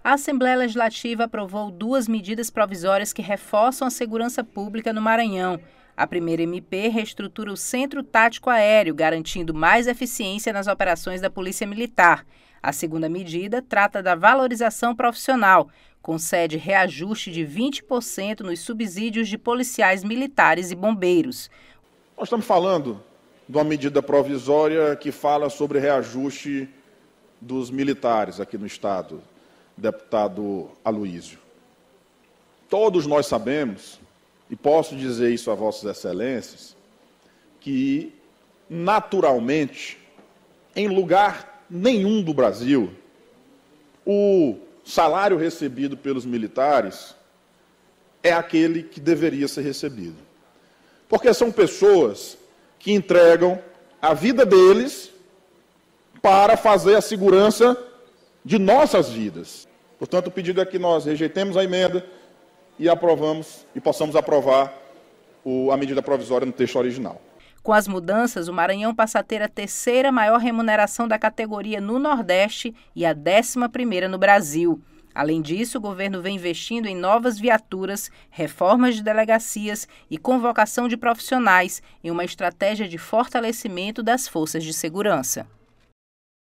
A Assembleia Legislativa aprovou 2 medidas provisórias que reforçam a segurança pública no Maranhão. A primeira MP reestrutura o Centro Tático Aéreo, garantindo mais eficiência nas operações da Polícia Militar. A segunda medida trata da valorização profissional, concede reajuste de 20% nos subsídios de policiais militares e bombeiros. Nós estamos falando de uma medida provisória que fala sobre reajuste dos militares aqui no Estado, deputado Aloísio. Todos nós sabemos, e posso dizer isso a Vossas Excelências, que, naturalmente, em lugar nenhum do Brasil, o salário recebido pelos militares é aquele que deveria ser recebido. Porque são pessoas que entregam a vida deles para fazer a segurança de nossas vidas. Portanto, o pedido é que nós rejeitemos a emenda e aprovamos e possamos aprovar a medida provisória no texto original. Com as mudanças, o Maranhão passa a ter a 3ª maior remuneração da categoria no Nordeste e a 11ª no Brasil. Além disso, o governo vem investindo em novas viaturas, reformas de delegacias e convocação de profissionais em uma estratégia de fortalecimento das forças de segurança.